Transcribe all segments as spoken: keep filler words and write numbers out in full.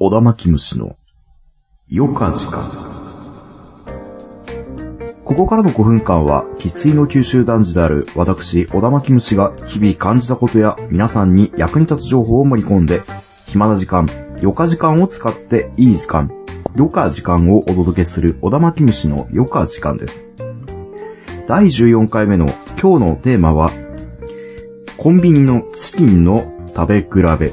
小田巻虫の余暇時間。ここからのごふんかんは生粋の九州男児である私小田巻虫が日々感じたことや皆さんに役に立つ情報を盛り込んで、暇な時間、余暇時間を使っていい時間、余暇時間をお届けする小田巻虫の余暇時間です。だいじゅうよんかいめの今日のテーマは、コンビニのチキンの食べ比べ。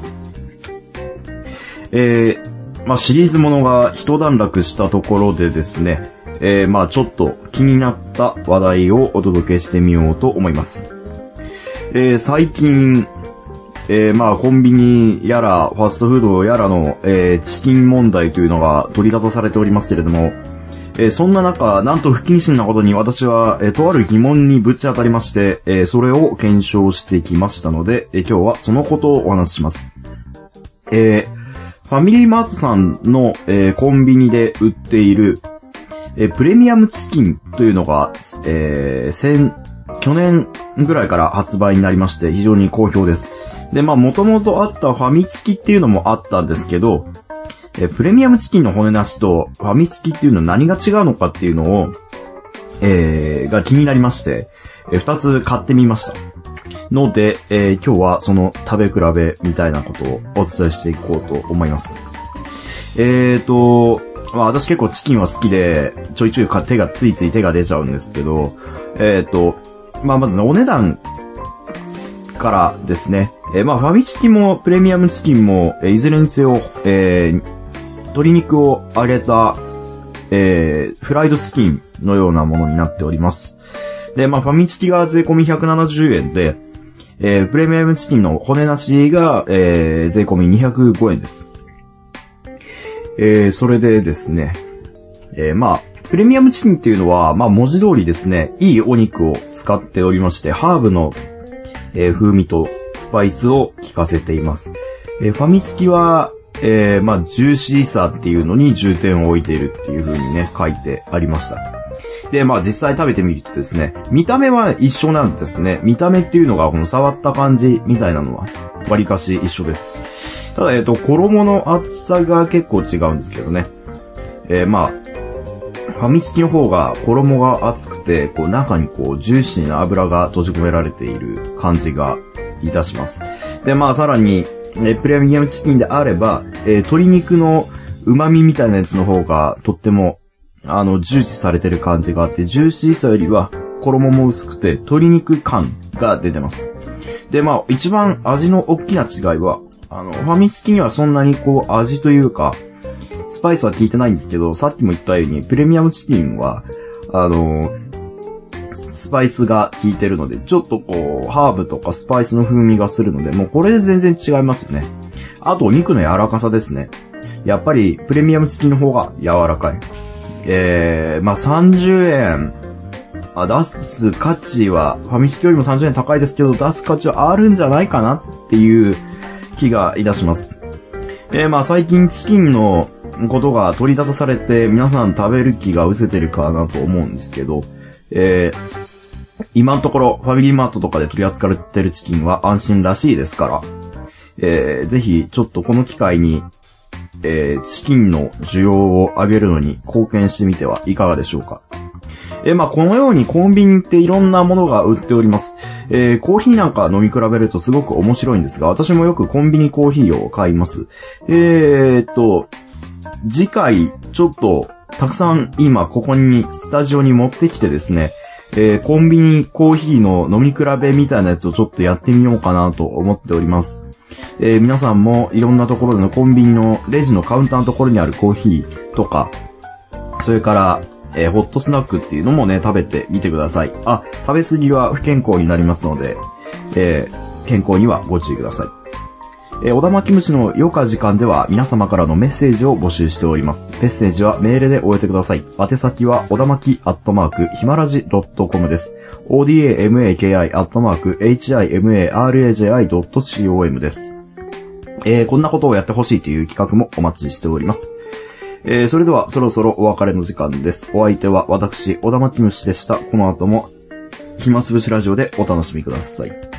えー、まあシリーズものが一段落したところでですね、えー、まあちょっと気になった話題をお届けしてみようと思います。えー、最近、えー、まあコンビニやらファストフードやらの、えー、チキン問題というのが取り沙汰されておりますけれども、えー、そんな中、なんと不謹慎なことに私は、えー、とある疑問にぶち当たりまして、えー、それを検証してきましたので、えー、今日はそのことをお話しします。えーファミリーマートさんの、えー、コンビニで売っている、えー、プレミアムチキンというのが、えー、先、去年ぐらいから発売になりまして非常に好評です。で、まあ元々あったファミチキっていうのもあったんですけど、えー、プレミアムチキンの骨なしとファミチキっていうのは何が違うのかっていうのを、えー、が気になりまして、えー、二つ買ってみました。ので、えー、今日はその食べ比べみたいなことをお伝えしていこうと思います。えーと、まあ私結構チキンは好きで、ちょいちょい手がついつい手が出ちゃうんですけど、えーと、まあまずね、お値段からですね、えー、まあファミチキもプレミアムチキンも、えー、いずれにせよ、えー、鶏肉を揚げた、えー、フライドチキンのようなものになっております。で、まあファミチキが税込みひゃくななじゅうえんで、えー、プレミアムチキンの骨なしが、えー、税込みにひゃくごえんです。えー、それでですね、えー、まあ、プレミアムチキンっていうのは、まあ、文字通りですね、いいお肉を使っておりまして、ハーブの、えー、風味とスパイスを効かせています。えー、ファミチキは、えー、まあ、ジューシーさっていうのに重点を置いているっていう風にね、書いてありました。で、まあ実際食べてみるとですね、見た目は一緒なんですね。見た目っていうのがこの触った感じみたいなのは割かし一緒です。ただ、えっと、衣の厚さが結構違うんですけどね。えー、まあ、ファミチキの方が衣が厚くて、こう中にこうジューシーな油が閉じ込められている感じがいたします。で、まあさらに、えー、プレミアムチキンであれば、えー、鶏肉の旨味みたいなやつの方がとってもあの、重視されてる感じがあって、ジューシーさよりは衣も薄くて鶏肉感が出てます。で、まあ、一番味の大きな違いは、あの、ファミチキにはそんなにこう味というか、スパイスは効いてないんですけど、さっきも言ったように、プレミアムチキンは、あの、スパイスが効いてるので、ちょっとこう、ハーブとかスパイスの風味がするので、もうこれで全然違いますよね。あと、お肉の柔らかさですね。やっぱり、プレミアムチキンの方が柔らかい。えー、まあ、さんじゅうえん、あ、出す価値は、ファミチキよりもさんじゅうえん高いですけど、出す価値はあるんじゃないかなっていう気がいたします。えー、まあ、最近チキンのことが取り沙汰されて、皆さん食べる気が失せてるかなと思うんですけど、えー、今のところ、ファミリーマートとかで取り扱われてるチキンは安心らしいですから、えー、ぜひ、ちょっとこの機会に、えー、チキンの需要を上げるのに貢献してみてはいかがでしょうか。えー、まあこのようにコンビニっていろんなものが売っております。えー、コーヒーなんか飲み比べるとすごく面白いんですが、私もよくコンビニコーヒーを買います。えーっと、次回ちょっとたくさん今ここにスタジオに持ってきてですね、えー、コンビニコーヒーの飲み比べみたいなやつをちょっとやってみようかなと思っております。えー、皆さんもいろんなところでのコンビニのレジのカウンターのところにあるコーヒーとか、それから、えー、ホットスナックっていうのもね、食べてみてください。あ、食べ過ぎは不健康になりますので、えー、健康にはご注意ください。えー、小田巻虫の余暇時間では皆様からのメッセージを募集しております。メッセージはメールでお寄せください。宛先は小田巻アットマークひまらじドットコムです。オーディーエーエムエーケーアイアットマークエイチアイエムエーアールエージェーアイドットコムです。えー、こんなことをやってほしいという企画もお待ちしております。えー、それではそろそろお別れの時間です。お相手は私、小田巻虫でした。この後も暇つぶしラジオでお楽しみください。